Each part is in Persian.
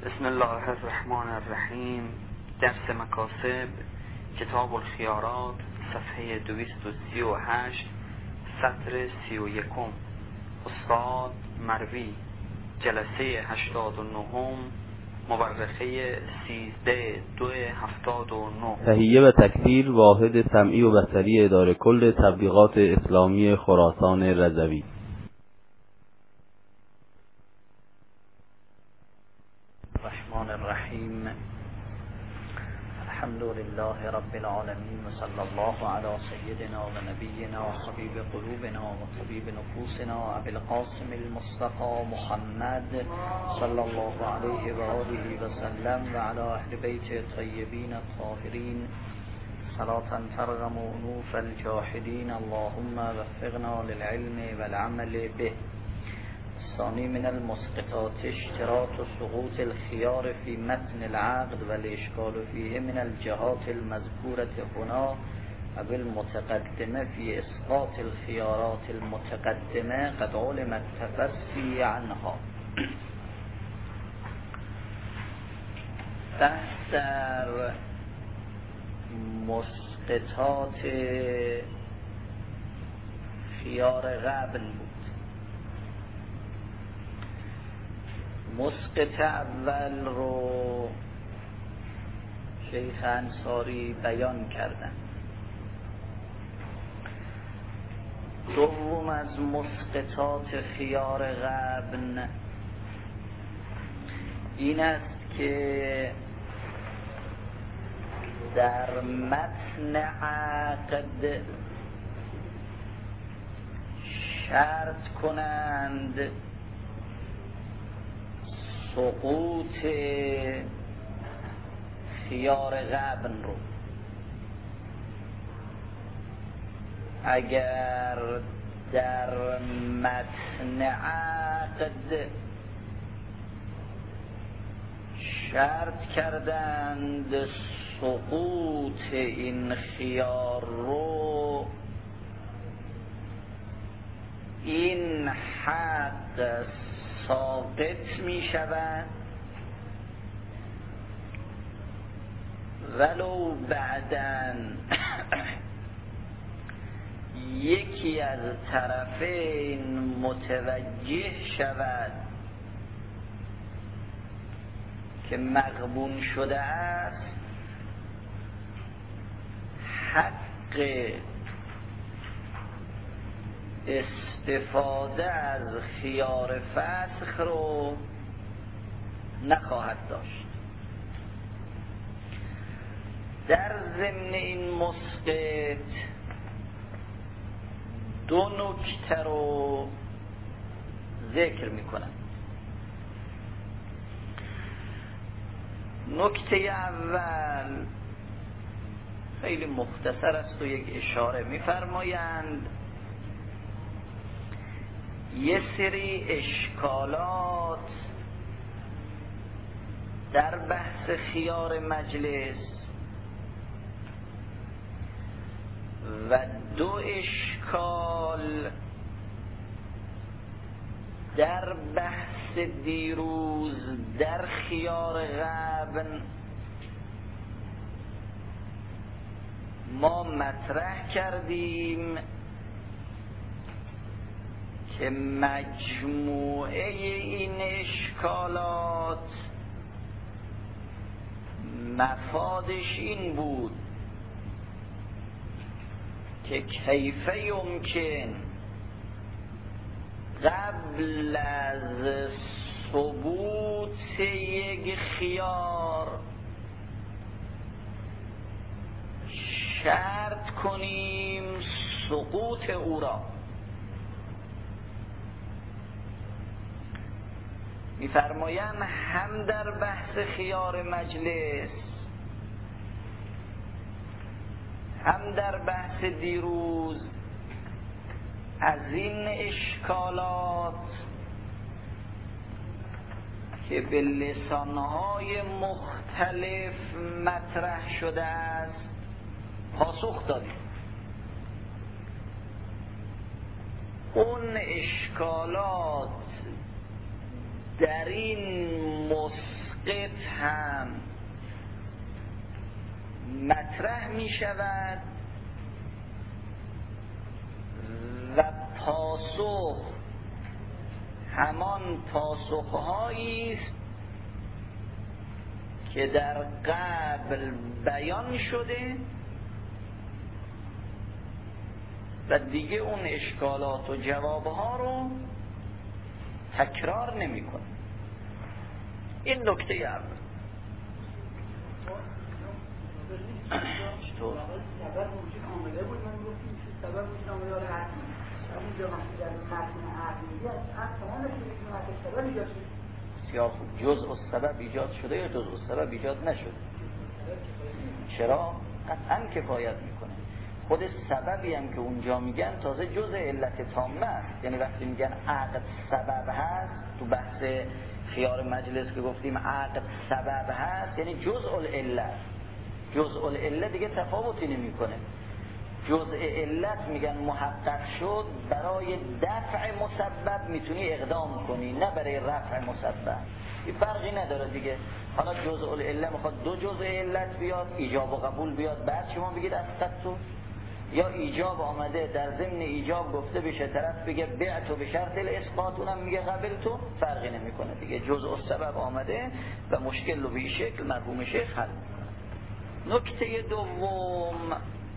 بسم الله الرحمن الرحیم. درس مکاسب، کتاب الخیارات، صفحه 238، سطر 31. استاد مروی، جلسه 89، مورخه 13/2/79. تهیه و تکثیر واحد سمعی و بصری اداره کل تبلیغات اسلامی خراسان رضوی. الرحمن الرحیم. الحمد لله رب العالمین و صلی الله علی سیدنا و نبینا و حبیب قلوبنا و طبیب نفوسنا ابی القاسم المصطفى محمد صلی الله علیه و آله و سلم و علی اهل بیت الطیبین الطاهرین صلاة ترغم انوف الجاحدین. اللهم وفقنا للعلم والعمل به. ثانی من المسقطات اشتراط سقوط الخيار في متن العقد والاشكال فيه من الجهات المذكورة هنا وبالمتقدمة في اسقاط الخيارات المتقدمة قد علم التفسي عنها. بحث در مسقطات خیار قبل بود. مسقط اول رو شیخ انصاری بیان کردن. دوم از مسقطات خیار قبل این است که در متن عقد شرط کنند سقوط خیار قبل رو. اگر در متن عقد شرط کردند سقوط این خیار رو، این حق ساقط می شود ولو بعداً یکی از طرفین متوجه شود که مغبون شده است، حق استفاده از خیار فسخ رو نخواهد داشت. در ضمن این مسقط دو نکته رو ذکر میکنم. نکته اول خیلی مختصر است و یک اشاره میفرمایند. یه سری اشکالات در بحث خیار مجلس و دو اشکال در بحث دیروز در خیار قبل ما مطرح کردیم که مجموعه این اشکالات مفادش این بود که کیف یمکن قبل از ثبوت یک خیار شرط کنیم سقوط او را. می‌فرمایم هم در بحث خیار مجلس هم در بحث دیروز از این اشکالات که به لسانهای مختلف مطرح شده است پاسخ دادیم. اون اشکالات در این مسقط هم مطرح می شود و پاسخ همان پاسخهایی است که در قبل بیان شده و دیگه اون اشکالات و جوابها رو تکرار نمی کنه. این نکته اول. چطور؟ سبب وجود آمده بود، من گفتیم که سبب وجود آمده رو حد کنیم. اونجا وقتی در متن عقلی از تمام شکل سبب ایجاد شد. بسیار خوب. جزء السبب ایجاد شده یا جزء السبب ایجاد نشده؟ چرا؟ قطعا کفایت میکنه. خود سببی هم که اونجا میگن تازه جزء علت تامه است. یعنی وقتی میگن عقد سبب هست، تو بحث خیار مجلس که گفتیم عقد سبب هست، یعنی جزء العله. جزء العله دیگه تفاوتی نمیکنه. جزء علت میگن محقق شد، برای دفع مسبب میتونی اقدام کنی، نه برای رفع مسبب. این فرقی نداره دیگه. حالا جزء العله میخواد دو جزء علت بیاد، ایجاب و قبول بیاد، بعد شما بگید اسقطتو، یا ایجاب آمده در ضمن ایجاب گفته بشه طرف بگه بعتو به شرط الاسقاط، اونم میگه قبلتو، فرقی نمیکنه دیگه. جزء السبب آمده و مشکل رو به شکل مرحوم شیخ حل میکنه. نکته دوم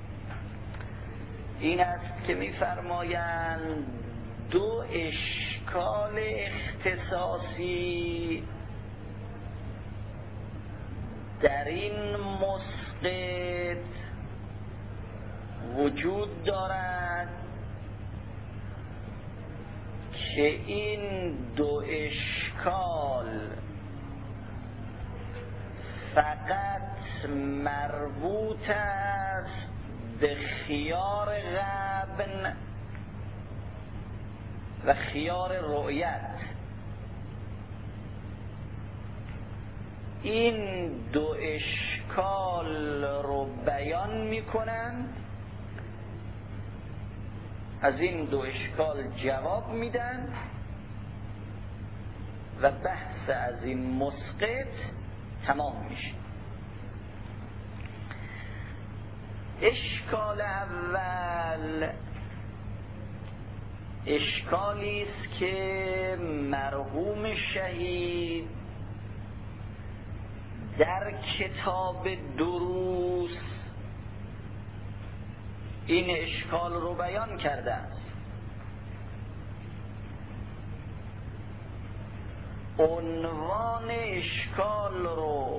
این است که میفرمایند دو اشکال اختصاصی در این مسقط وجود دارد که این دو اشکال فقط مربوط است به خیار غبن و خیار رؤیت. این دو اشکال رو بیان میکنن، از این دو اشکال جواب میدن و بحث از این مسقط تمام میشه. اشکال اول اشکالی است که مرحوم شهید در کتاب دروس این اشکال رو بیان کرده است. عنوان اشکال رو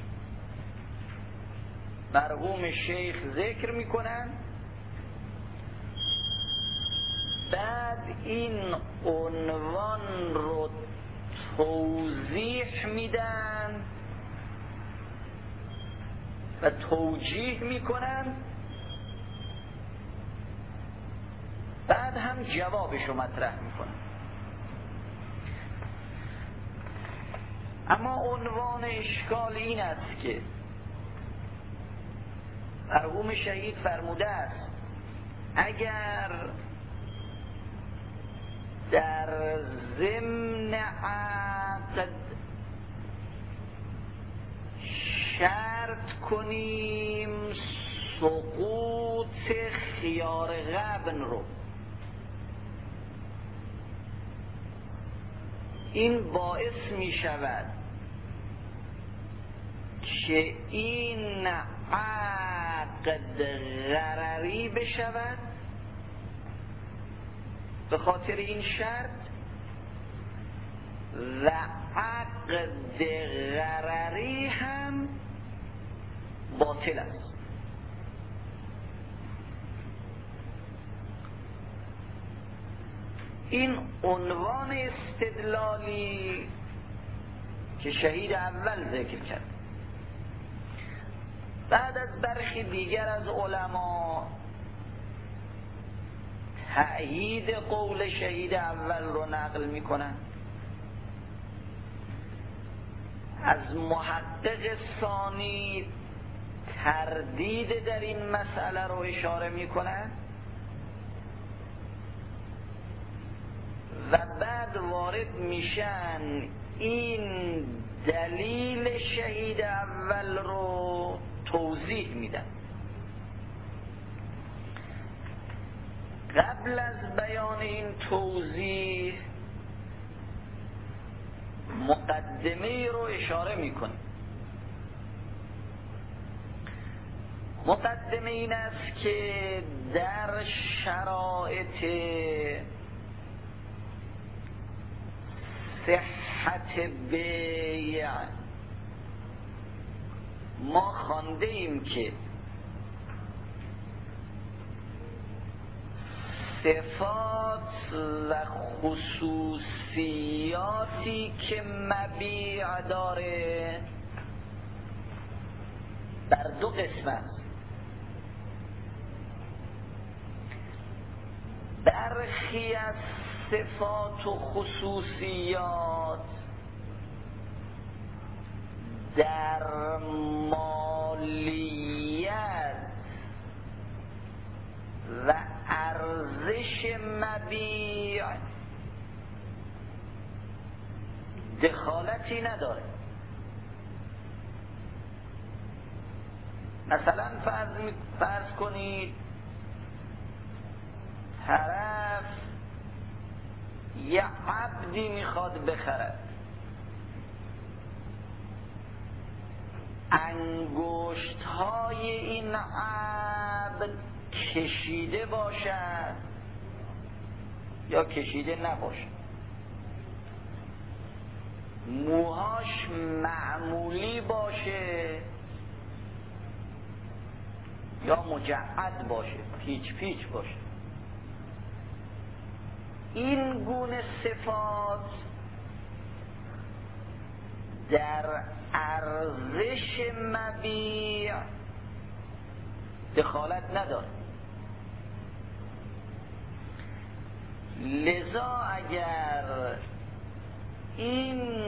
مرحوم شیخ ذکر میکنن، بعد این عنوان رو توضیح میدن و توجیه میکنن، بعد هم جوابش رو مطرح میکنن. اما عنوان اشکال این است که مرحوم شهید فرموده است اگر در ضمن عقد شرط کنیم سقوط خیار غبن رو، این باعث می شود که این عقد غرری بشود به خاطر این شرط و عقد غرری هم باطل است. این عنوان استدلالی که شهید اول ذکر کرد. بعد از برخی دیگر از علما تأیید قول شهید اول رو نقل میکنن، از محقق ثانی تردید در این مسئله رو اشاره میکنن و بعد وارد میشن این دلیل شهید اول رو توضیح میدن. قبل از بیان این توضیح مقدمه رو اشاره میکنیم. مقدمه این است که در شرایط صحت بیع ما خوانده ایم که صفات و خصوصیاتی که مبیع داره در دو قسم است. برخی از صفات و خصوصیات در مالیت و ارزش مبیع دخالتی نداره. مثلا فرض کنید طرف یه عبدی میخواد بخرد، انگشت های این عبد کشیده باشد یا کشیده نباشد، موهاش معمولی باشه یا مجعد باشه، پیچ پیچ باشه، این گونه صفات در ارزش مبیع دخالت نداره. لذا اگر این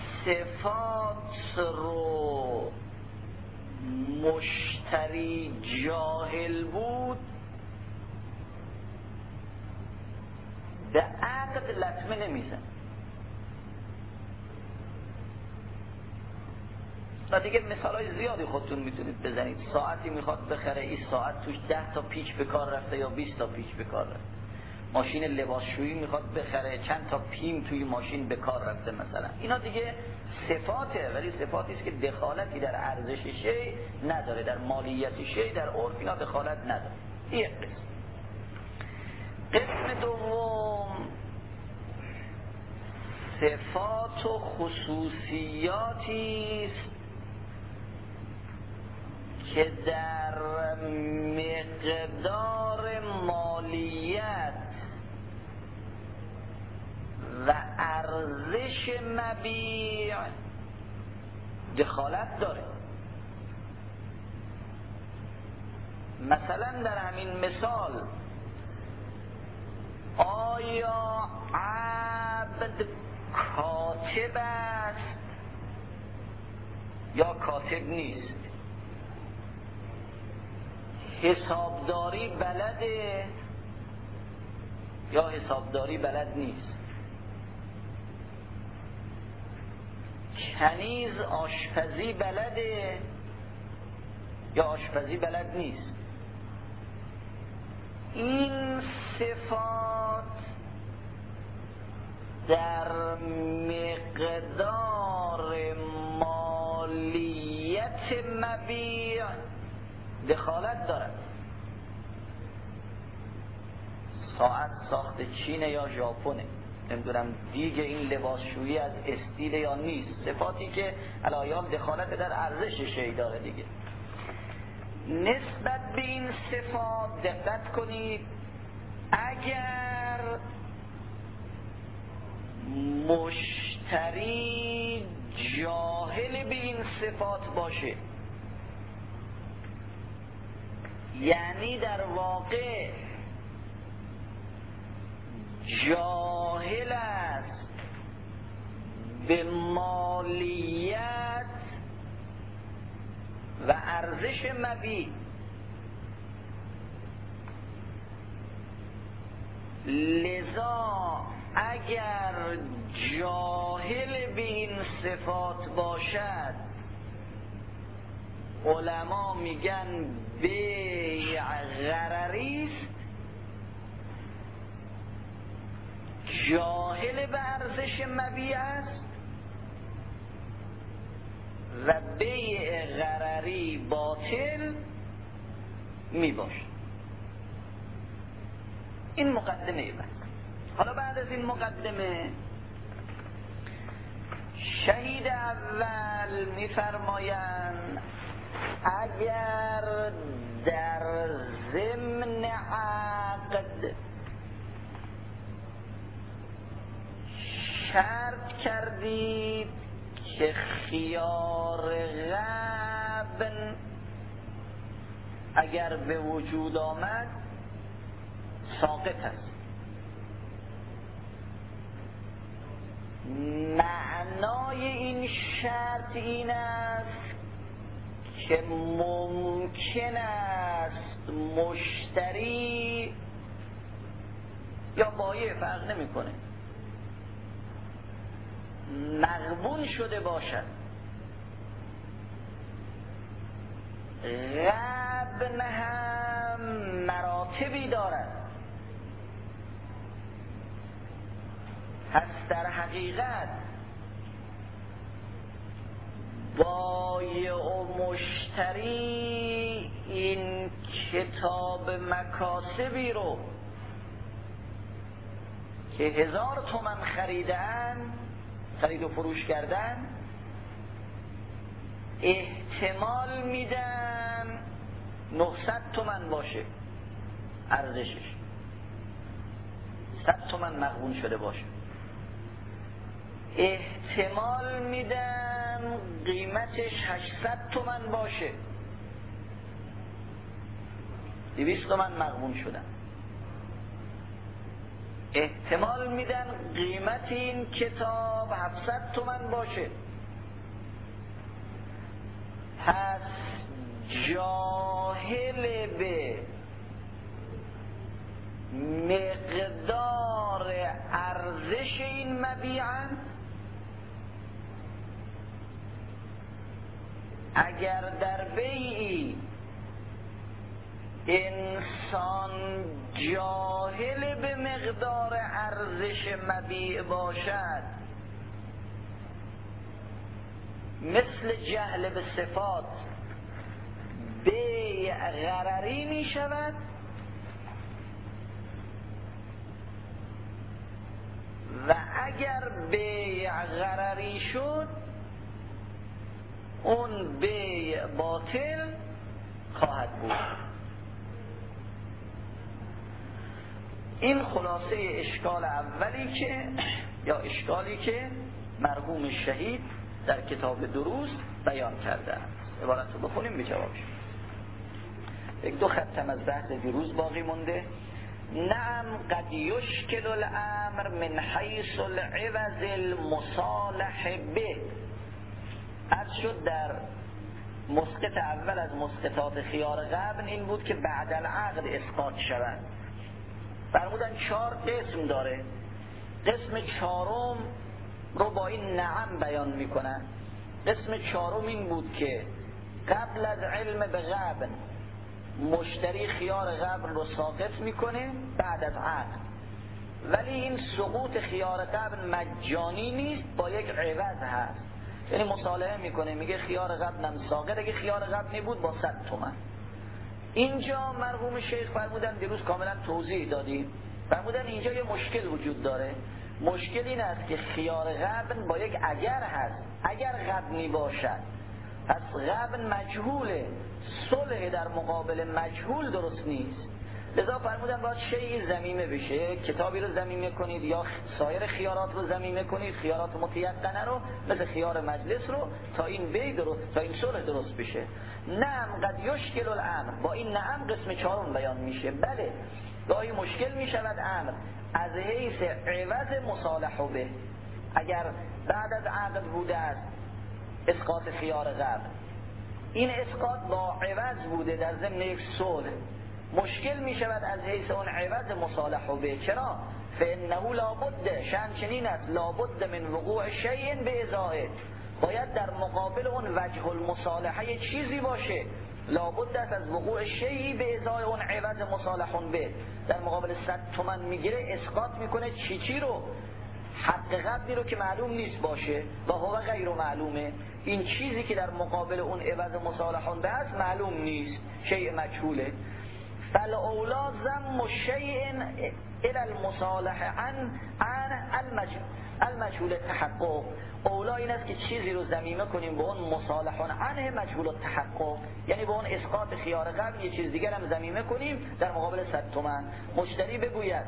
صفات رو مشتری جاهل بود به عقد لطمه نمیزن و دیگه مثالای زیادی خودتون میتونید بزنید. ساعتی میخواد بخره، این ساعت توش 10 تا پیچ به کار رفته یا 20 تا پیچ به کار رفته. ماشین لباسشویی میخواد بخره، چند تا پیم توی ماشین به کار رفته مثلا. اینا دیگه صفاته، ولی صفاتی است که دخالتی در ارزش شی نداره، در مالیت شی در عرف اینا دخالت نداره. یک قسم دوم صفات و خصوصیاتی است که در مقدار مالیت و ارزش مبیع دخالت داره. مثلا در همین مثال آیا عبد کاتب است یا کاتب نیست؟ حسابداری بلده یا حسابداری بلد نیست؟ کنیز آشپزی بلده یا آشپزی بلد نیست؟ این صفات در مقدار مالیت مبیع دخالت دارد. ساعت ساخت چینه یا ژاپنه، نمیدونم دیگه این لباسشویی از استیل یا نیست، صفاتی که الایام دخالت در ارزش شی داره دیگه. نسبت به این صفات دقت کنید، اگر مشتری جاهل به این صفات باشه، یعنی در واقع جاهل است به مالیت و ارزش مبیع، لذا اگر جاهل به این صفات باشد، علما میگن بیع غرری است، جاهل به ارزش مبیع است و بیع غرری باطل می باشد. این مقدمه بس. حالا بعد از این مقدمه شهید اول میفرمایند اگر در ضمن عقد شرط کردید که خیار غبن اگر به وجود آمد ساقط است، معنای این شرط این است که ممکن است مشتری یا بایع فرق نمیکنه مغبون شده باشد. غبن هم مراتبی دارد، پس در حقیقت بایع و مشتری این کتاب مکاسبی رو که 1000 تومان خریدن، خرید و فروش کردن، احتمال میدن 900 تومان باشه ارزشش، 100 تومان مغبون شده باشه، احتمال میدن قیمتش 800 تومان باشه، 200 تومان مغبون شدن، احتمال میدن قیمت این کتاب 700 تومان باشه. پس جاهل به مقدار ارزش این مبیعن، اگر در بیعی انسان جاهل به مقدار ارزش مبیع باشد، مثل جهل به صفات بیع غرری می شود و اگر بیع غرری شد اون بیع باطل خواهد بود. این خلاصه اشکال اولی که یا اشکالی که مرحوم شهید در کتاب دروس بیان کرده است. عبارت رو بخونیم به جوابش. یک دو خطم از بحث دیروز باقی مونده. نعم قد یشکل الامر من حیث العوض المصالح به. عرض شد در مسقط اول از مسقطات خیار غبن این بود که بعد العقد اسقاط شود. فرمودن 4 قسم داره، قسم 4م رو با این نعم بیان میکنن. قسم 4م این بود که قبل از علم به غبن مشتری خیار غبن رو ساقط میکنه بعد از عقد، ولی این سقوط خیار غبن مجانی نیست، با یک عوض هست، یعنی مصالحه میکنه، میگه خیار غبنم ساقط، اگه خیار غبنی بود با 100 تومان. اینجا مرحوم شیخ فرمودن، دیروز کاملا توضیح دادیم، فرمودن اینجا یه مشکل وجود داره. مشکل این است که خیار غبن با یک اگر هست، اگر غبنی باشد پس غبن مجهوله، صلح در مقابل مجهول درست نیست، لذا فرمودن باید شیئی ضمیمه بشه، کتابی رو ضمیمه کنید یا سایر خیارات رو ضمیمه کنید، خیارات متیقنه رو مثل خیار مجلس رو، تا این بی درست، تا این صلح درست بشه. نعم قد یشکل الامر، با این نعم قسم 4 بیان میشه. بله گاهی مشکل میشود امر از حیث عوض مصالح به، اگر بعد از عقد بوده است اسقاط خیار غبن، این اسقاط با عوض بوده در ضمن یک صلح، مشکل می شود از حیث اون عوض مصالح به. چرا؟ فانه لابد، شأن چنین است، لابد من وقوع شیء به ازائه، باید در مقابل اون وجه المصالحه چیزی باشه، لابد است از وقوع شیئی به ازای اون عوض مصالحون به. در مقابل 100 تومن میگیره، اسقاط میکنه چی رو؟ حق قبلی رو که معلوم نیست باشه و هو غیر معلومه. این چیزی که در مقابل اون عوض مصالحون به است معلوم نیست، شیء مجهوله. فالاولا ضم شیء الى المصالح عن المجهول التحقق. اولا این است که چیزی رو ضمیمه کنیم به اون مصالحون عنه مجهول التحقق، یعنی به اون اسقاط خیار قبل یه چیز دیگر هم ضمیمه کنیم در مقابل 100 تومن. مشتری بگوید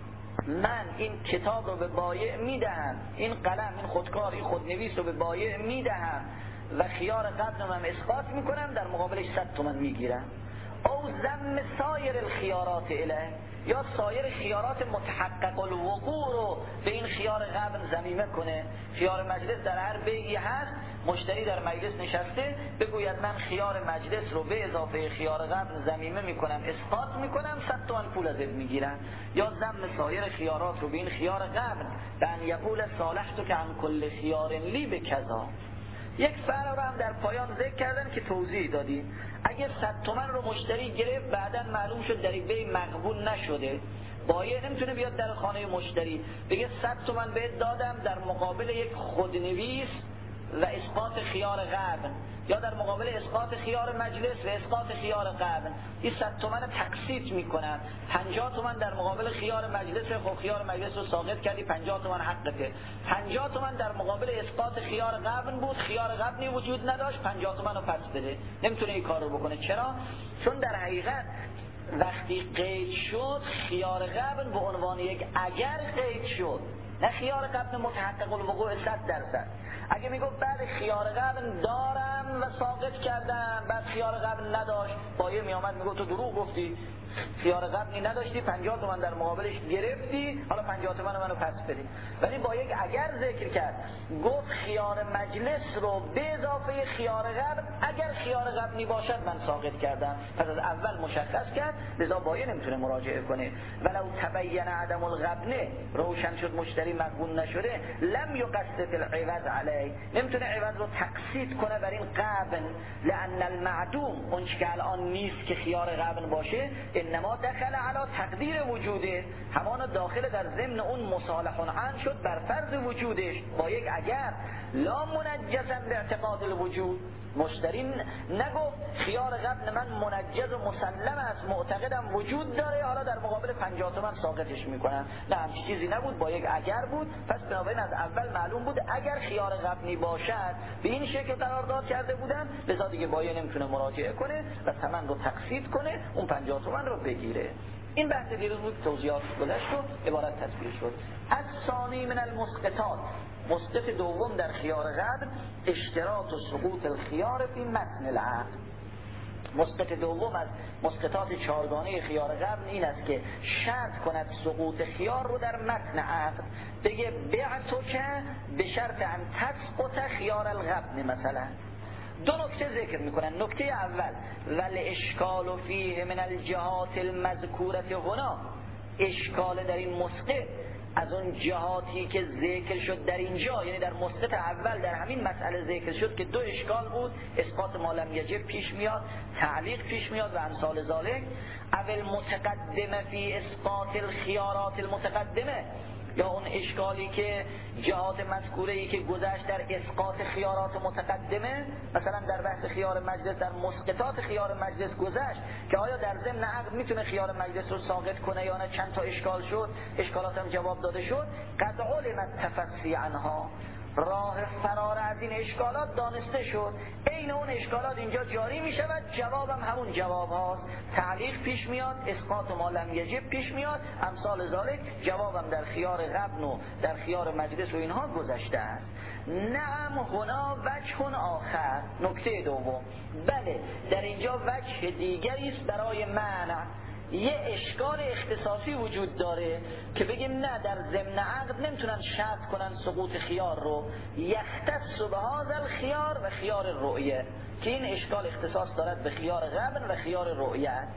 من این کتاب رو به بایع میدهم، این قلم، این خودکار، این خودنویس رو به بایع میدهم و خیار قبل رو هم اسقاط میکنم، در مقابلش 100 تومن میگیرم. او ضم سایر الخيارات الیه، یا سایر خیارات متحقق الوقوع رو به این خیار قبل ضمیمه کنه. خیار مجلس در هر بیعی هست، مشتری در مجلس نشسته بگوید من خیار مجلس رو به اضافه خیار قبل ضمیمه میکنم، اسقاط میکنم، 100 تومن پول ازت میگیرم. یا ضم سایر خیارات رو به این خیار قبل، بن یقول صالحت که عن کل خیار لی به کذا. یک فرق رو هم در پایان ذکر کردن که توضیح دادیم. اگه 100 تومن رو مشتری گرفت، بعداً معلوم شد در بیع مقبول نشده، بایع نمیتونه بیاد در خانه مشتری بگه 100 تومن بهت دادم در مقابل یک خودنویس و اسقاط خیار قبل، یا در مقابل اسقاط خیار مجلس و اسقاط خیار قبل. این 100 تومن تقسیط میکنن، 50 تومن در مقابل خیار مجلس، خب خیار مجلس رو ساقط کردی، 50 تومن حقته. 50 تومن در مقابل اسقاط خیار قبل بود، خیار قبلی وجود نداشت، 50 تومن رو پس بده. نمیتونه این کار رو بکنه. چرا؟ چون در حقیقت وقتی قید شد، خیار قبل به عنوان یک اگر قید شد، نه خیار قبل متحقق الوقوع 100%. اگه میگفت بعد خیار قبل دارم و ساقط کردم، بعد خیار قبل نداشت، بایع میامد میگفت تو دروغ گفتی، خیار قبلی نداشتی، 50 تومن در مقابلش گرفتی، حالا 50 تومن منو پس بدی. ولی با یک اگر ذکر کرد، گفت خیار مجلس رو به اضافه خیار قبل، اگر خیار قبلی باشد من ساقط کردم. پس از اول مشخص کرد، لذا بایع نمیتونه مراجعه کنه. ولو تبین عدم الغبن، روشن شد مشتری مقبول نشده، لم یقصد العوض علیه، نمیتونه عوض رو تقسیط کنه بر این قبل، لان المعدوم، اون که الان نیست که خیار قبل باشه، انما دخل علی تقدیر وجوده، همان داخل در ضمن اون مصالح عن شد بر فرض وجودش با یک اگر، لا منجزا به اعتقاد الوجود. مشتری نگفت خیار قبل من منجز و مسلم است، معتقدم وجود داره، حالا در مقابل 50 تومن ساقطش میکنم. نه، همچین چیزی نبود، با یک اگر بود. پس بنابراین از اول معلوم بود اگر خیار قبلی باشد به این شکل قرارداد کرده بودن، لذا دیگه بایع نمیتونه مراجعه کنه و ثمن رو تقسیط کنه، اون 50 تومن رو بگیره. این بحث دیروز بود، توضیحات گذشت و عبارت تطبیق شد. از ثانی من المسقطات، مسقط دوم در خیار قبل، اشتراط و سقوط الخیار فی متن العقد. مسقط دوم از مسقطات چهارگانه خیار قبل این است که شرط کند سقوط خیار رو در متن عقد، بگه بعتو که به شرط ان تسقط خیار القبل. مثلا دو نکته ذکر میکنن. نکته اول، ول اشکال فیه من الجهات المذکورة هنا، اشکال در این مسقط از اون جهاتی که ذکر شد در اینجا، یعنی در مسقط اول در همین مسئله ذکر شد که دو اشکال بود، اسقاط ما لم یجب پیش میاد، تعلیق پیش میاد و امثال ذالک. اول متقدمه فی اسقاط الخیارات المتقدمه، یا اون اشکالی که جهات مذکوره‌ای که گذشت در اسقاط خیارات متقدمه، مثلا در بحث خیار مجلس، در مسقطات خیار مجلس گذشت که آیا در ضمن عقد میتونه خیار مجلس رو ساقط کنه یا نه. چند تا اشکال شد، اشکالات هم جواب داده شد. قد علمت تفصی عنها، راه فرار از این اشکالات دانسته شد. عین اون اشکالات اینجا جاری می شود، جوابم همون جواب هاست. تعلیق پیش میاد، اسقاط ما لم یجب پیش میاد، امثال ذالک. جوابم در خیار قبل و در خیار مجلس و اینها گذشته است. نعم هنا وجه آخر. نکته دوم، بله در اینجا وجه دیگری است برای معنی. یه اشکال اختصاصی وجود داره که بگیم نه، در ضمن عقد نمیتونن شرط کنن سقوط خیار رو، یختص بهذا الخیار و خیار الرؤیه، که این اشکال اختصاص دارد به خیار قبل و خیار رؤیه.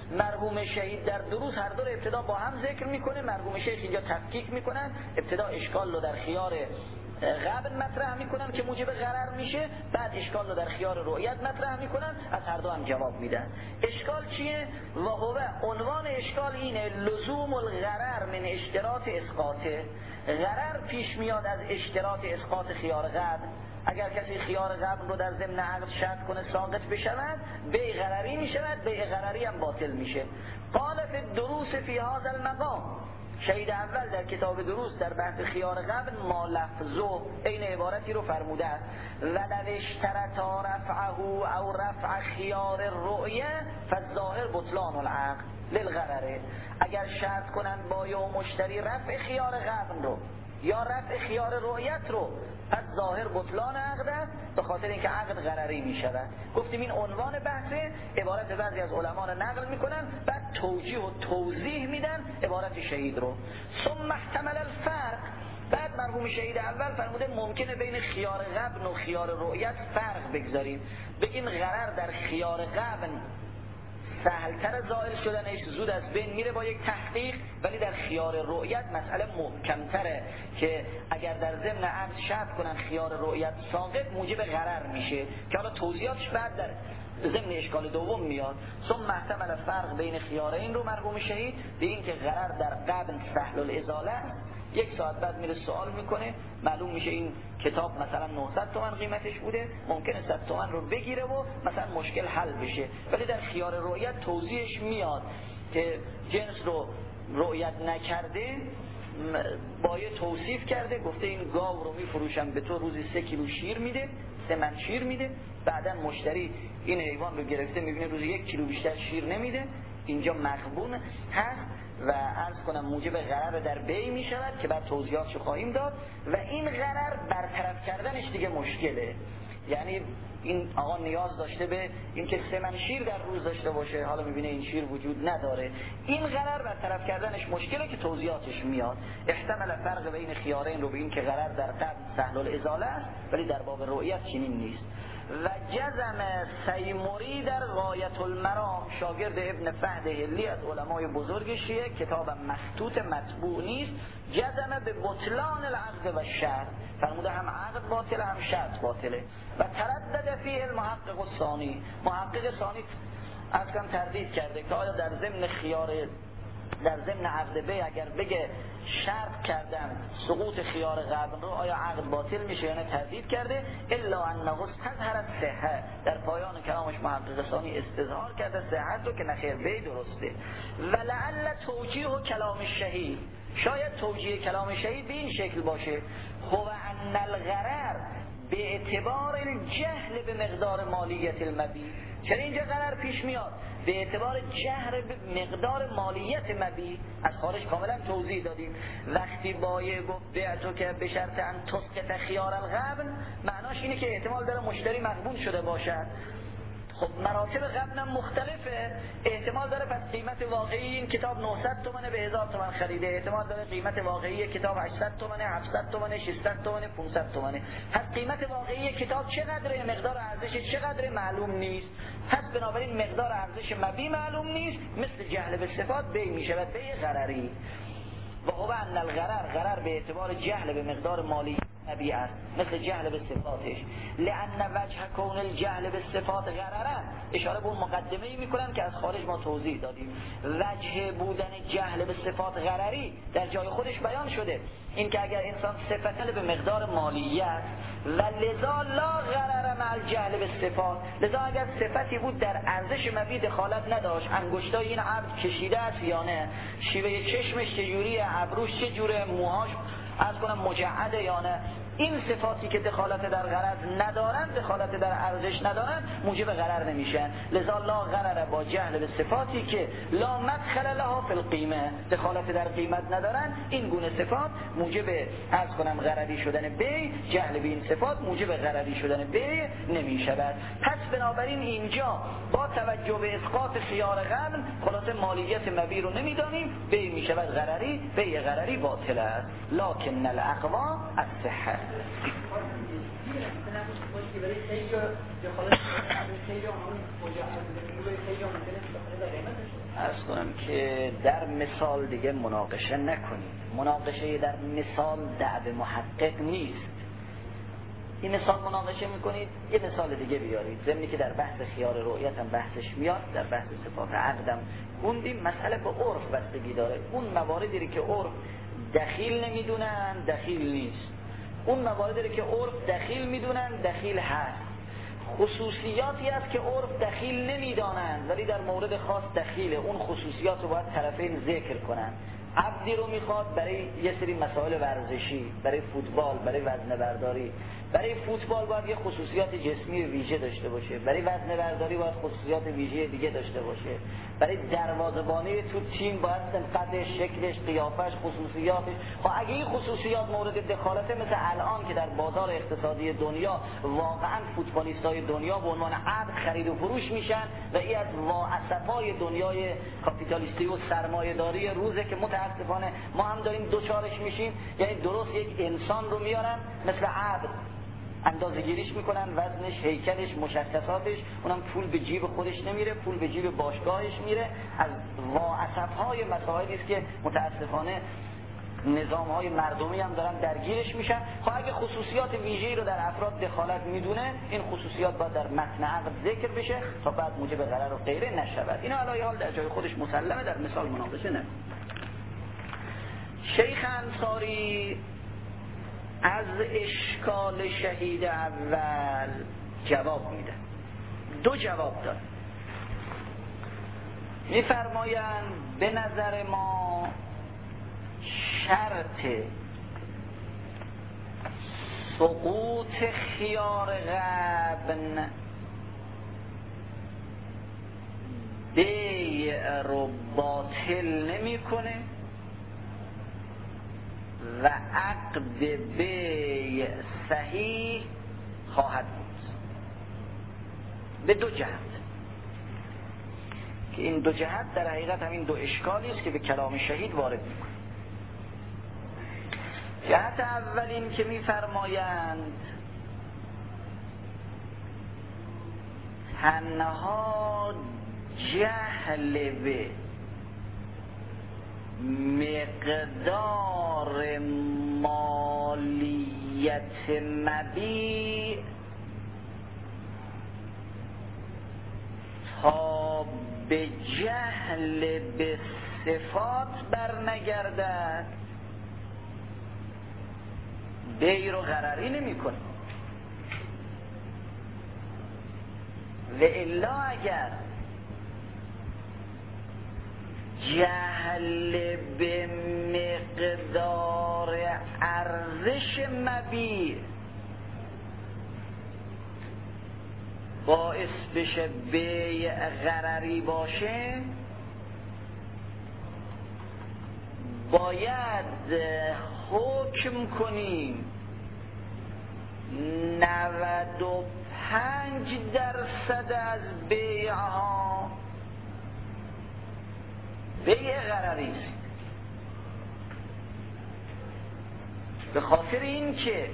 مرحوم شهید در دروس هر دو رو ابتدا با هم ذکر میکنه. مرحوم شیخ اینجا تفکیک میکنن، ابتدا اشکال رو در خیار غبن مطرح میکنن که موجب غرر میشه، بعد اشکال رو در خیار رؤیت مطرح میکنن، از هر دو هم جواب میدن. اشکال چیه؟ و هو عنوان اشکال اینه لزوم الغرر من اشتراط اسقاطه. غرر پیش میاد از اشتراط اسقاط خیار غبن. اگر کسی خیار غبن رو در ضمن عقد شرط کنه ساقط بشود، بیع غرری میشود، بیع غرری هم باطل میشه. قال فی الدروس فی هذا المقام، شهید اول در کتاب دروس در بحث خیار غبن ما لفظو این عبارتی رو فرموده است: ولو اشترطا رفعه او رفع خیار الرؤیه فالظاهر بطلان العقد للغرره. اگر شرط کنند با یا مشتری رفع خیار غبن رو یا رفع خیار رؤیت رو، پس ظاهر بطلان عقد است، به خاطر اینکه عقد غرری می شود. گفتیم این عنوان بحثه، عبارت بعضی از علما رو نقل میکنن، بعد توجیه و توضیح میدن عبارت شهید رو. ثم احتمل الفرق، بعد مرحوم شهید اول فرموده ممکنه بین خیار غبن و خیار رؤیت فرق بگذاریم، بگیم غرر در خیار غبن سهلتر زائل شدنش، زود از بین میره با یک تحقیق، ولی در خیار رؤیت مسئله محکمتره که اگر در ضمن عقد شرط کنن خیار رؤیت ساقط موجب غرر میشه، که حالا توضیحاتش بعد در ضمن اشکال دوم میاد. ثم احتمل فرق بین خیارین رو مرحوم شهید به این که غرر در قبل سهل الازاله. یک ساعت بعد میره سوال میکنه، معلوم میشه این کتاب مثلا 900 تومن قیمتش بوده، ممکنه 100 تومن رو بگیره و مثلا مشکل حل بشه. ولی در خیار رؤیت توضیحش میاد که جنس رو رؤیت نکرده، بایه توصیف کرده، گفته این گاو رو میفروشم به تو روزی 3 کیلو شیر میده، 3 من شیر میده. بعدن مشتری این حیوان رو گرفته میبینه روزی 1 کیلو بیشتر شیر نمیده، اینجا مغبون هست و عرض کنم موجب غرر در بی می شود که بعد توضیحاتشو خواهیم داد. و این غرر برطرف کردنش دیگه مشکله، یعنی این آقا نیاز داشته به اینکه 3 من شیر در روز داشته باشه، حالا میبینه این شیر وجود نداره. این غرر برطرف کردنش مشکله که توضیحاتش میاد. احتمال فرق بین خیارین رو به این که غرر در قبل سهل الازاله است، ولی در باب رؤیت چنین نیست. و جزم سیموری در غایت المرام، شاگرد ابن فهد هلی از علمای بزرگ شیعه، کتاب مخطوط مطبوع نیست، جزم به بطلان العقد و شرط، فرموده هم عقد باطله هم شرط باطله. و تردد فیه المحقق الثانی، محقق ثانی از کم تردید کرده که آیا در ضمن خیار در ضمن عقد بی اگر بگه شرط کردن سقوط خیار غبن رو آیا عقد باطل میشه یا نه، تردید کرده. الا انه استظهر الصحه، در پایان کلامش محقق ثانی استظهار کرده صحت رو که نخیر بی درسته. ولعل توجیه کلام شهید، شاید توجیه کلام شهید به این شکل باشه: هو ان الغرر به اعتبار الجهل به مقدار مالیت المبیع. چرا اینجا غرر پیش میاد؟ به اعتبار جهر به مقدار مالیت مبیع. از خارج کاملا توضیح دادیم. وقتی بایع گفت بعتو که به شرط ان تسقط خیار الغبن، معناش اینه که احتمال داره مشتری مغبون شده باشد. خب مراتب غبن هم مختلفه، احتمال داره پس قیمت واقعی این کتاب 900 تومنه به 1000 تومن خریده، احتمال داره قیمت واقعی کتاب 800 تومنه، 700 تومنه، 600 تومنه، 500 تومنه. پس قیمت واقعی کتاب چقدره، مقدار ارزش چقدره معلوم نیست. پس بنابراین مقدار ارزش مبیع معلوم نیست، مثل جهل به صفات بی میشود بی غرری. و هو ان الغرر، غرر به اعتبار جهل به مقدار مالی مبیع است، مثل جهل به صفاتش. لان وجه کون الجهل به صفات غررن، اشاره به اون مقدمه‌ای میکنم که از خارج ما توضیح دادیم. وجه بودن جهل به صفات غرری در جای خودش بیان شده، این که اگر انسان صفت به مقدار مالیت و لذا لا غرر مع الجهل به صفات، لذا اگر صفتی بود در ارزش مبیع دخالت نداشت، انگشتای این عبد کشیده است یا نه، شیوه چشمش چجوریه، ابروش چجوره، موهاش از کنم مجعده یا نه، این صفاتی که دخالت در غرض ندارن، دخالت در ارزش ندارن، موجب غرر نمیشن. لذا لا غرر با جهل به صفاتی که لا مدخل لها فی القیمه، دخالت در قیمت ندارن، این گونه صفات موجب از کنم غرری شدن بی، جهل به این صفات موجب غرری شدن بی نمیشود. پس بنابراین اینجا با توجه به اسقاط خیار غبن خلاصه مالیت مبیع رو نمیدانیم، بی میشود غرری، بی غرری باطل است. لکن الاقوا الصحه. عرض کنم که در مثال دیگه مناقشه نکنید. مناقشه در مثال دعو محقق نیست. این مثال مناقشه میکنید، یه مثال دیگه بیارید. ضمنی که در بحث خیار رؤیت هم بحثش میاد، در بحث صفات عقدم خوندیم. مسئله به عرف بستگی داره. اون مواردی که عرف دخیل نمیدونن دخیل نیست، اون مواردی که عرف دخیل میدونن دخیل هست. خصوصیاتی هست که عرف دخیل نمیدانند ولی در مورد خاص دخیله. اون خصوصیات رو باید طرفین ذکر کنن. عبدی رو میخواد برای یه سری مسائل ورزشی، برای فوتبال، برای وزنه برداری. برای فوتبال باید یه خصوصیات جسمی ویژه داشته باشه، برای وزنه برداری باید خصوصیات ویژه دیگه داشته باشه، برای دروازه‌بانی تو تیم باید قدش، شکلش، قیافش، خصوصیاتش. خب اگه این خصوصیات مورد دخالته، مثل الان که در بازار اقتصادی دنیا واقعا فوتبالیستای دنیا به عنوان عقد خرید و فروش میشن و این از واعصفای دنیای کاپیتالیستی و سرمایه‌داری روزه که متاسفانه ما هم داریم دوچارش میشیم. یعنی درست یک انسان رو میارن مثل عقد، اندازه گیریش میکنن، وزنش، هیکلش، مشخصاتش، اونم پول به جیب خودش نمیره، پول به جیب باشگاهش میره. از واعصفهای مسائلی است که متاسفانه نظامهای مردمی هم دارن درگیرش میشن. خب اگه خصوصیات ویژه‌ای رو در افراد دخالت میدونه، این خصوصیات باید در متن عقد ذکر بشه تا بعد موجب ضرر و غیره نشود. اینا علاوه حال در جای خودش مسلمه، در مثال مناقشه نه. شیخ انصاری از اشکال شهید اول جواب میده. دو جواب داره. میفرمایند به نظر ما شرط سقوط خیار غبن بیع رو باطل نمیکنه و عقد بیع صحیح خواهد بود. به دو جهت که این دو جهت در حقیقت همین دو اشکالی است که به کلام شهید وارد میکنه. جهت اول این که میفرمایند تنها جهل به مقدار مالیت مبیع تا به جهل به صفات برنگردد بیع رو غرری نمی کنه. و الا اگر جهل به مقدار ارزش مبیع باعث بشه بیع غرری باشه، باید حکم کنیم 95% از بیعها بیع غرری است. به خاطر این که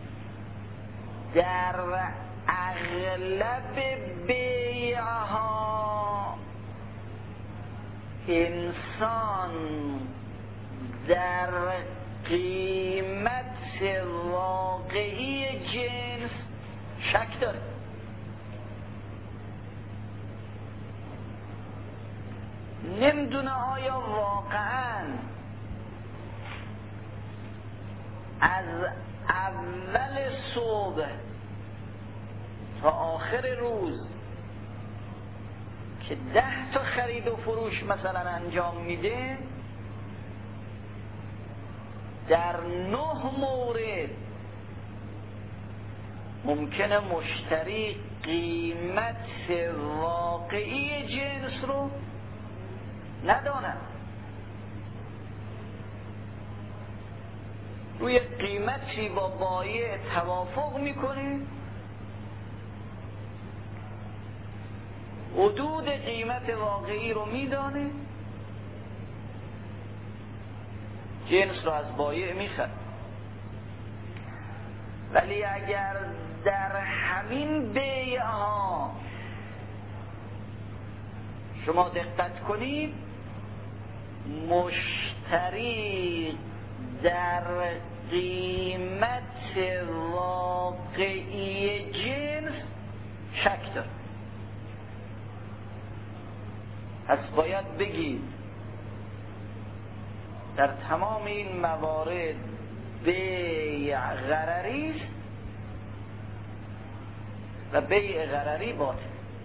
در اغلب بیعها انسان در قیمت واقعی جنس شک داره. نمیدونه آیا واقعا از اول صبح تا آخر روز که 10 تا خرید و فروش مثلا انجام میده، در 9 مورد ممکنه مشتری قیمت واقعی جنس رو نداند، روی قیمتی با بایع توافق میکنه، حدود قیمت واقعی رو میدانه، جنس رو از بایع میخره. ولی اگر در همین بیع ها شما دقت کنید، مشتری در قیمت واقعی جنس شک داره. پس باید بگید در تمام این موارد بیع غرری است و بیع غرری باطل،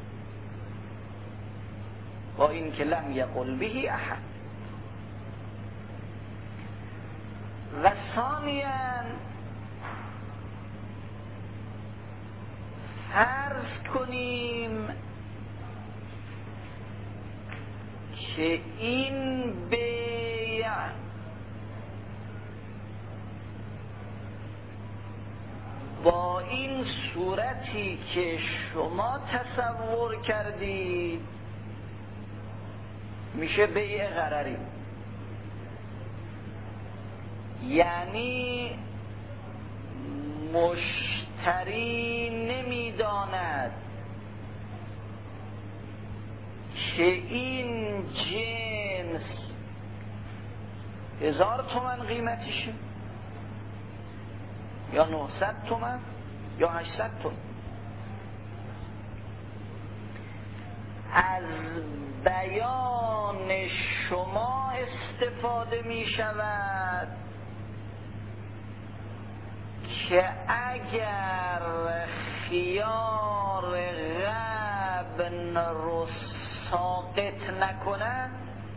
با این که لم یقل بهی احد. و ثانیاً فرض کنیم که این بیع با این صورتی که شما تصور کردید میشه بیع غرری، یعنی مشتری نمیداند که این جنس 1000 تومن قیمتشه یا 900 تومن یا 800 تومن. از بیان شما استفاده می شود که اگر خیار غبن رو ساقط نکنند،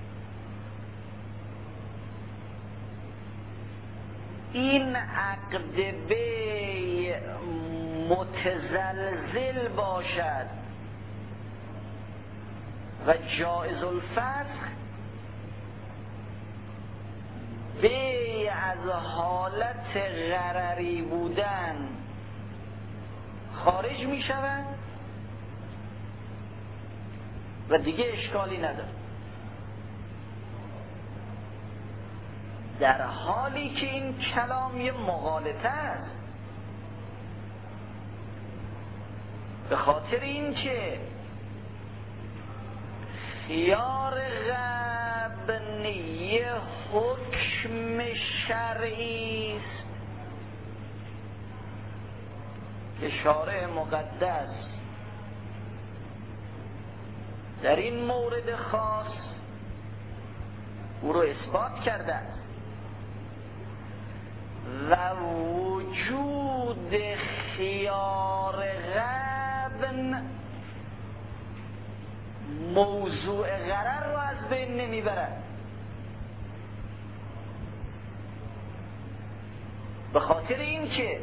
این عقد بیع متزلزل باشد و جائز الفسخ، بیع از حالت غرری بودن خارج می شود و دیگه اشکالی نداره، در حالی که این کلام یه مغالطه است. به خاطر این که خیار غبن یه حکم شرعی است که شارع مقدس در این مورد خاص او رو اثبات کرده است و وجود خیار غبن موضوع غرر رو از بین نمیبرد. به خاطر این که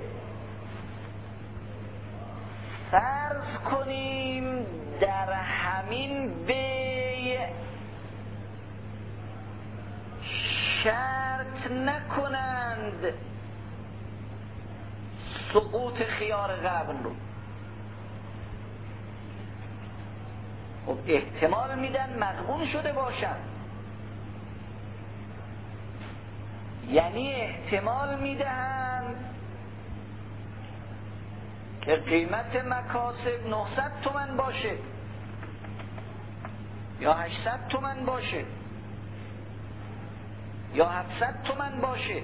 فرض کنیم در همین بیع شرط نکنند سقوط خیار غبن رو، خب احتمال میدن مغبون شده باشن، یعنی احتمال میدهند که قیمت مکاسب 900 تومن باشه یا 800 تومن باشه یا 700 تومن باشه،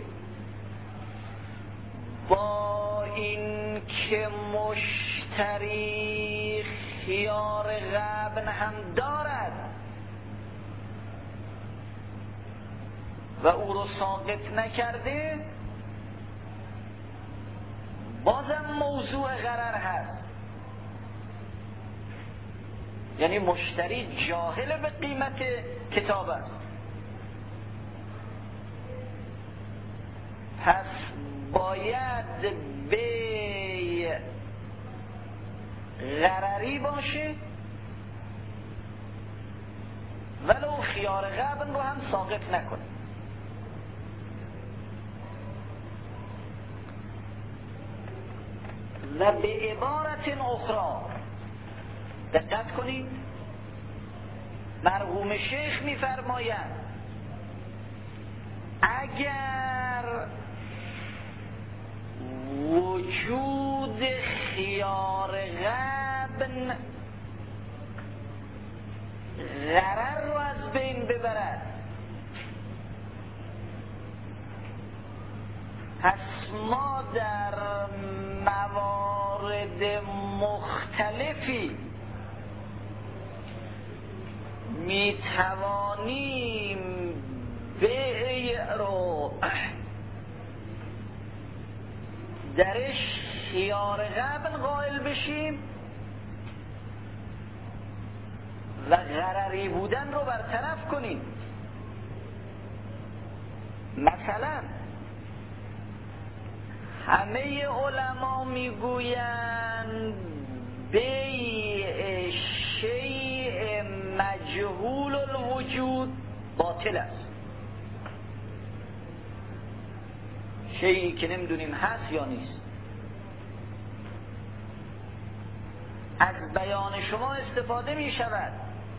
با این که مشتری خیار غبن هم دارد و او رو ساقط نکرده، بازم موضوع غرر هست، یعنی مشتری جاهل به قیمت کتاب است. پس باید بیع غرری باشه ولو خیار غبن رو هم ساقط نکنه. و به عبارت اخرى دقت کنید، مرحوم شیخ می‌فرمایند اگر وجود خیار غبن غرر رو از بین ببرد. پس ما در موارد مختلفی می توانیم بیع رو درش خیار غبن قائل بشیم و غرری بودن رو برطرف کنیم. مثلا همه علما میگویند بیع شیء مجهول الوجود باطل است. شیئی که نمیدونیم هست یا نیست. از بیان شما استفاده می شود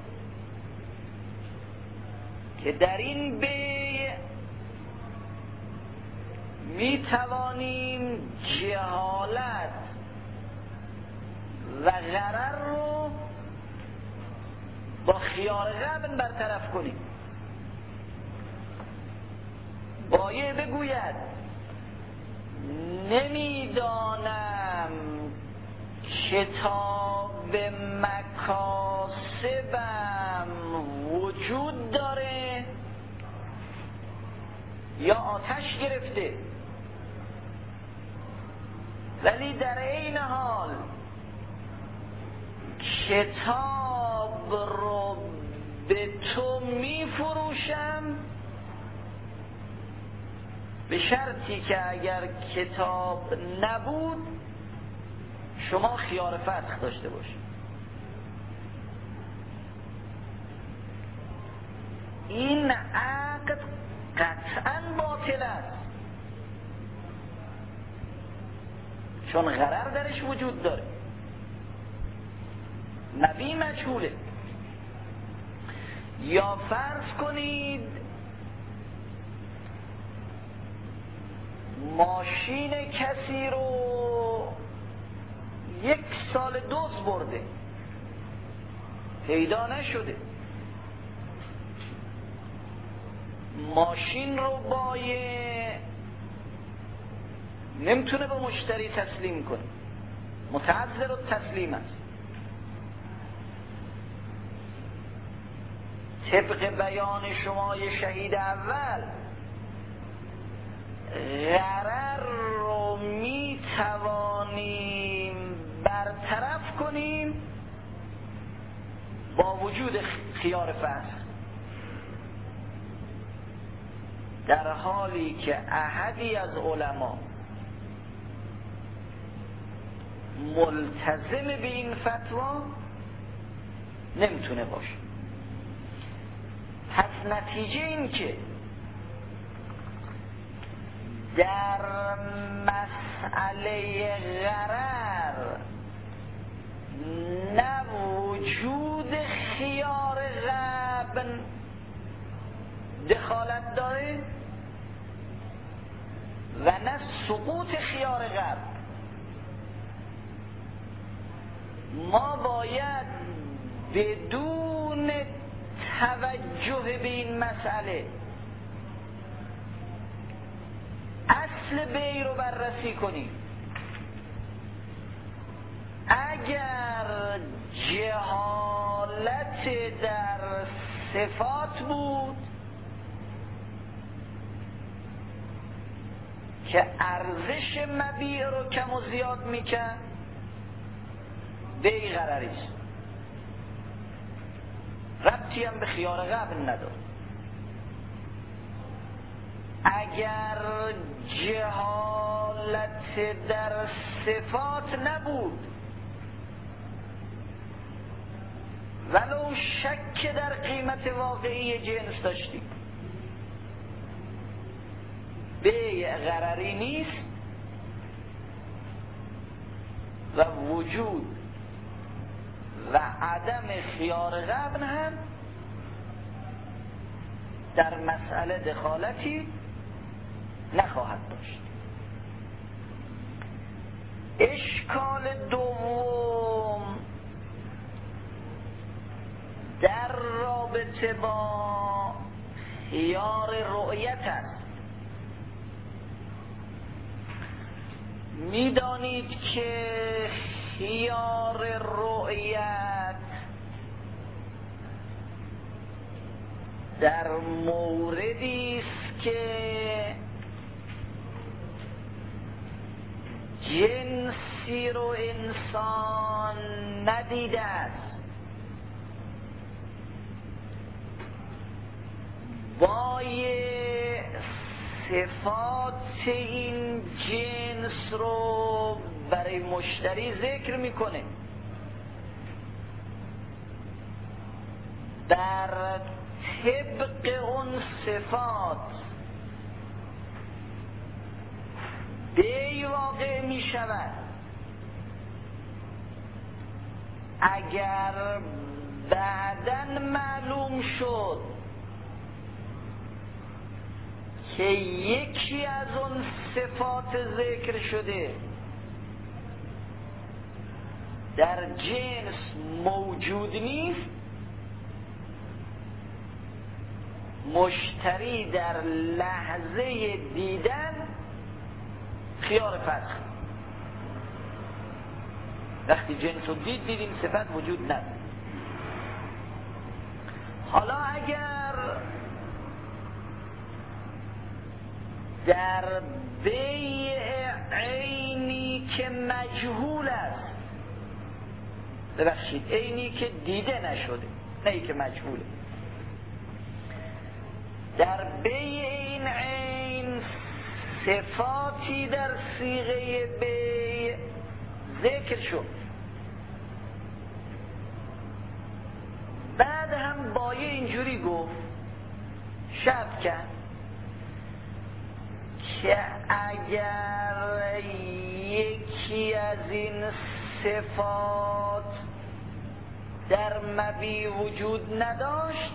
که در این بیع می توانیم جهالت و غرر رو با خیار غبن برطرف کنیم. بایع بگوید نمیدانم کتاب مکاسبم وجود داره یا آتش گرفته، ولی در این حال کتاب رو به تو میفروشم به شرطی که اگر کتاب نبود شما خیار فسخ داشته باشید. این عقد قطعاً باطل است، چون غرر درش وجود داره، مبیع مجهوله. یا فرض کنید ماشین کسی رو 1 سال دزد برده، پیدا نشده، ماشین رو بایع نمیتونه به مشتری تسلیم کنه، متعذر التسلیم است. طبق بیان شما شهید اول غرر رو می توانیم برطرف کنیم با وجود خیار فسخ، در حالی که احدی از علما ملتزم به این فتوا نمیتونه باشه. پس نتیجه این که در مسئله غرر نه وجود خیار غبن دخالت داره و نه سقوط خیار غبن، ما باید بدون توجه به این مسئله اصل بیع رو بررسی کنیم. اگر جهالت در صفات بود که ارزش مبیع رو کم و زیاد میکرد، بیع غرری است، ربطی هم به خیار غبن نداره. اگر جهالت در صفات نبود ولو شک در قیمت واقعی جنس داشتیم، بیع غرری نیست و وجود و عدم خیار غبن هم در مسئله دخالتی نخواهد داشت. اشکال دوم در رابطه با خیار رؤیت است. میدانید که خیار رؤیت در موردی است که جنسی رو انسان ندیده است، با صفات این جنس رو برای مشتری ذکر میکنه. در طبق اون صفات بی واقع می شود. اگر بعداً معلوم شد که یکی از اون صفات ذکر شده در جنس موجود نیست، مشتری در لحظه دیدن خیار فسخ، وقتی جنس رو دید این صفت وجود نداره. حالا اگر در بیع عینی که مجهول است، ببخشید عینی که دیده نشده، نه ای که مجهوله، در بیع این عین صفاتی در صیغه بیع ذکر شد، بعد هم بایع اینجوری گفت، شرط کرد که اگر یکی از این صفات در مبیع وجود نداشت،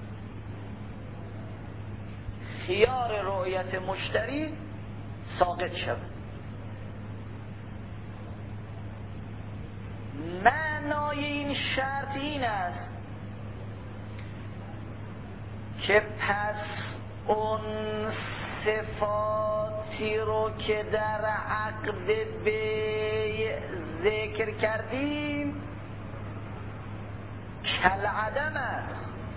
خیار رؤیت مشتری ساقط شود. معنای این شرط این است که پس اون صفاتی رو که در عقد بیع ذکر کردیم کالعدم است،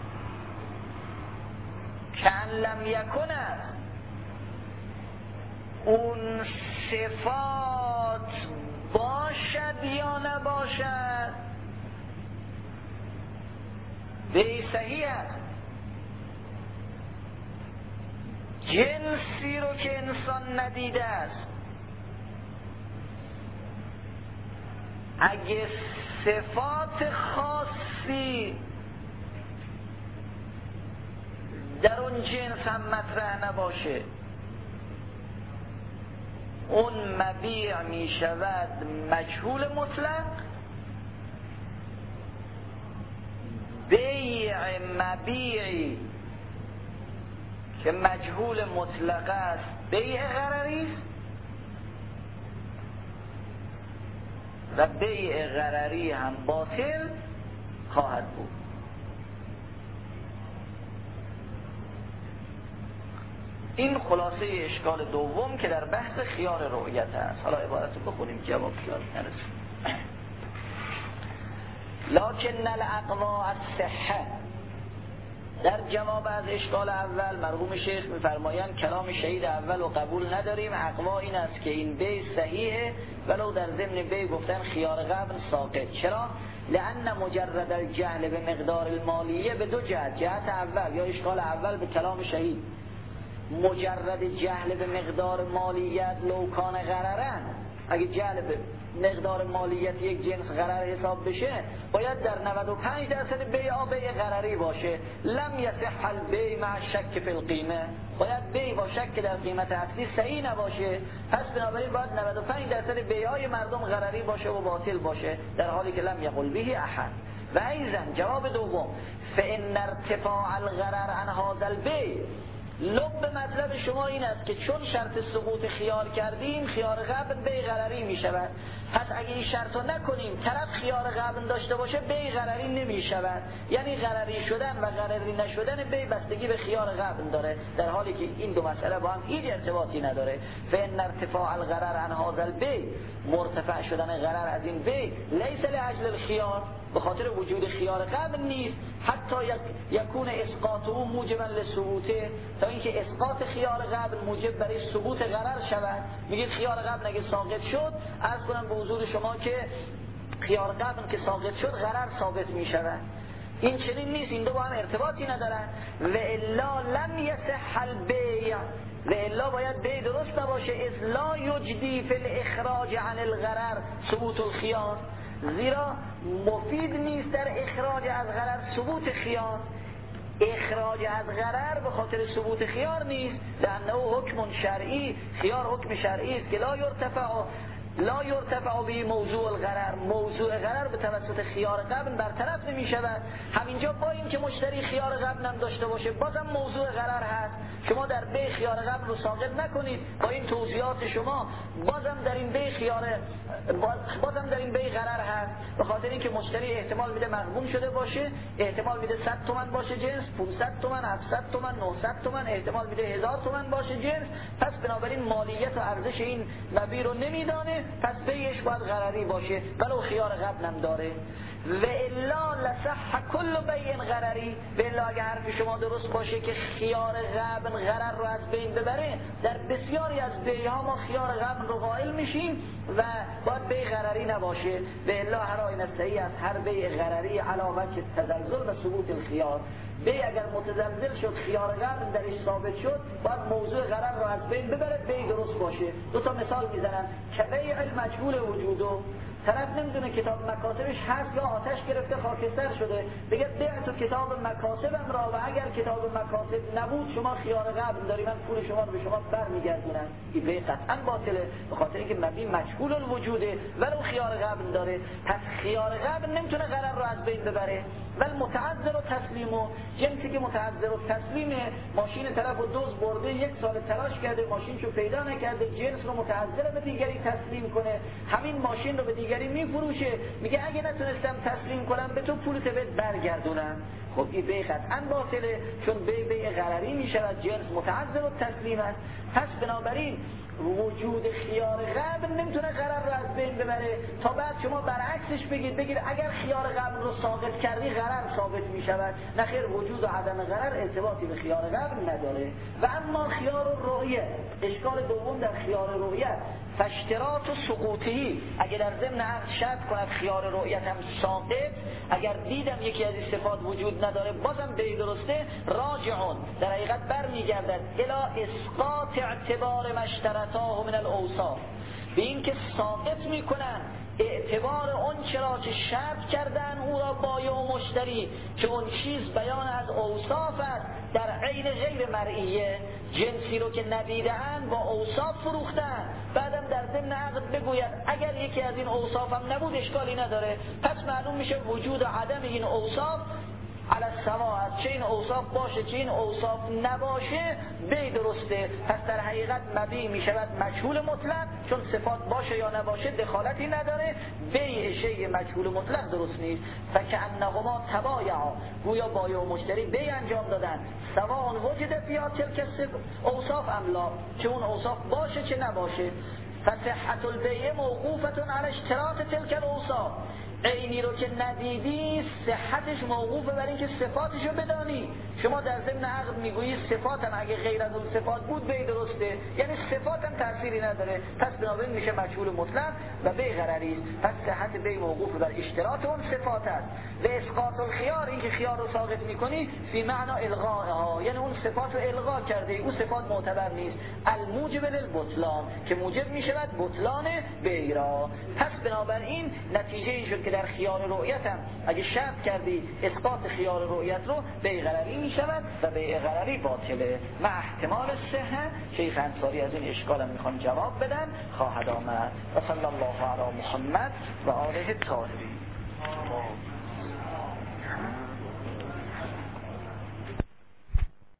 کأن لم یکن است. اون صفات باشد یا نباشد بیع صحیح است. جنسی رو که انسان ندیده است، اگه صفات خاصی در اون جنس هم مطرح نباشه، اون مبیع می شود مجهول مطلق. بیع مبیعی که مجهول مطلق است بیع غرری است و بیع غرری هم باطل خواهد بود. این خلاصه اشکال دوم که در بحث خیار رؤیت است. حالا عبارت رو بخونیم که جواب خیال نرسیم. لکن الاقوا الصحه، در جواب از اشکال اول مرحوم شیخ می‌فرمایند کلام شهید اول و قبول نداریم. اقوا این است که این بیع صحیحه ولو در ضمن بیع گفتن خیار قبل ساقط. چرا؟ لأن مجرد الجهل به مقدار المالیه به دو جهت. جهت اول یا اشکال اول به کلام شهید، مجرد جهل به مقدار مالیت لو کان غررن، اگه جهل به مقدار مالیت یک جنس غرر حساب بشه باید در 95% بیع بیع غرری باشه. لم یصح البیع مع شک فی القیمه، باید بیع با شک در قیمت اصلی صحیح نباشه. پس بنابراین باید 95% بیعای مردم غرری باشه و باطل باشه، در حالی که لم یقل به احد. و ایضا جواب دوم، فان ارتفاع الغرر عن هذا البیع لب مطلب شما این است که چون شرط سقوط خیار کردیم، خیار قبل بی غرری می شود. پس اگه این شرط رو نکنیم، طرف خیار قبل داشته باشه، بی غرری نمی شود. یعنی غرری شدن و غرری نشدن بی بستگی به خیار قبل داره، در حالی که این دو مسئله با هم هیچ ارتباطی نداره. فإن ارتفاع الغرر عن هذا البی، مرتفع شدن غرر از این بی، لیس لاجل الخیار، به خاطر وجود خیار قبل نیست، حتی یکون اسقاطه موجبا لثبوته، تا اینکه اسقاط خیار قبل موجب برای ثبوت غرر شود. میگید خیار قبل اگه ساقط شد، عرض کنم به حضور شما که خیار قبل که ساقط شد غرر ثابت میشود. این چنین نیست، این دو با هم ارتباطی ندارن. و الا لم یصح البیع، و الا باید بی درست نباشه، اذ لا یجدی فی الاخراج عن الغرر ثبوت الخیار، زیرا مفید نیست در اخراج از غرر ثبوت خیار. اخراج از غرر به خاطر ثبوت خیار نیست، لانه حکم شرعی، خیار حکم شرعی است که لا یرتفع به موضوع الغرر، موضوع غرر به توسط خیار قبل برطرف نمی شود. همینجا با این که مشتری خیار قبل هم داشته باشه، بازم موضوع غرر هست. شما در بی خیار قبل رو ساقط نکنید. با این توضیحات شما بازم در این بی غرر هست، به خاطر اینکه مشتری احتمال میده مغبون شده باشه، احتمال میده 100 تومن باشه جنس، 500 تومن، 700 تومن، 900 تومن، احتمال میده 1000 تومن باشه جنس. پس بنابراین مالیت و ارزش این مبیع رو نمیدانه، پس بیعش باید غرری باشه ولو خیار قبل هم داره. و الا لصح کل بیع غرری، و الا اگر حرف شما درست باشه که خیار قبل غرر رو از بین ببره، در بسیاری از بیع‌ها ما خیار قبل رو قائل میشیم و باید بیع غرری نباشه. و الا هر آینه صحیح از هر بیع غرری علاوه که تزلزل و ثبوت الخیار، بیع اگر متزلزل شد، خیار قبل درش ثابت شد، باید موضوع غرر رو از بین ببره، بیع درست باشه. دو تا مثال میزنم که بیع المجهول وجودو، طرف نمیدونه کتاب مکاسبش هست یا آتش گرفته خاکستر شده، بگه بیع تو کتاب مکاسبم را و اگر کتاب مکاسب نبود شما خیار قبل داری، من پول شما رو به شما برمیگردونم. این بیع قطعا باطله، به خاطر اینکه مبیع مجهول الوجوده ولو خیار قبل داره. پس خیار قبل نمیتونه غرر رو از بین ببره. ول متعذر و تسلیمو، جنسی که متعذر و تسلیمه، ماشین طرف رو دزد برده، 1 سال تلاش کرده ماشینشو پیدا نکرده، جنس رو متعذر به دیگری تسلیم کنه، همین ماشین رو به دیگری میفروشه، میگه اگه نتونستم تسلیم کنم به تو پولت بهت برگردونم. خب این بیع قطعا باطله، چون بیع غرری میشود، جنس متعذر و تسلیم است. پس بنابراین وجود خیار قبل نمیتونه غرر رو از بین ببره، تا بعد شما برعکسش بگید اگر خیار قبل رو ساقط کردی غرر ثابت میشود. نه خیر، وجود و عدم غرر ارتباطی به خیار قبل نداره. و اما خیار رؤیه، اشکال دوم در خیار رؤیه، فاشتراط و سقوطی، اگر در ضمن عقد شرط کند خیار رؤیت هم ساقط، اگر دیدم یکی از این صفات وجود نداره بازم بیع درسته، راجعون، در حقیقت برمیگردد الی اسقاط اعتبار مشترطاه من الاوصاف، به این که ساقط میکنن اعتبار اون چرا که شرط کردن او را بایع و مشتری، که اون چیز بیان از اوصاف است در عین غیر مرئیه، جنسی رو که ندیدن با اوصاف فروختن، بعدم در ضمن عقد بگوید اگر یکی از این اوصاف هم نبود اشکالی نداره. پس معلوم میشه وجود و عدم این اوصاف علی السوا است، چه این اوصاف باشه چه این اوصاف نباشه بیع درسته. پس در حقیقت مبیع میشود مجهول مطلق، چون صفات باشه یا نباشه دخالتی نداره، بیع شیء مجهول مطلق درست نیست. فکأنهما تبایعا، گویا بایع و مشتری بیع انجام دادن، سواء وجد فیها تلک اوصاف ام لا، چه اون اوصاف باشه چه نباشه. فصحة البیع موقوفة علی اشتراط تلک الاوصاف، عینی رو که ندیدی صحتش موقوفه بر اینکه صفاتش رو بدانی. شما در ضمن عقد میگویی صفاتم اگه غیر از اون صفات بود بیع درسته، یعنی صفاتم تأثیری نداره، پس بنابراین میشه مجهول مطلق و بیع غرری است. پس صحت بیع موقوف بر اشتراط اون صفات است. و اسقاط الخیار، اینکه خیار رو ساقط میکنی فی معنا الغائها، یعنی اون صفات رو الغا کرده، اون صفات معتبر نیست، الموجب للبطلان، که موجب میشود بطلان بیع را. پس بنابراین نتیجه این شد که در خیار رؤیت هم اگه شرط کردی اسقاط خیار رؤیت رو بیع غرری می شود و بیع غرری باطله. مع احتمال صحه، شیخ انصاری از این اشکال هم میخوان جواب بدن، خواهد آمد. و صلی الله علی محمد و آله الطاهرین.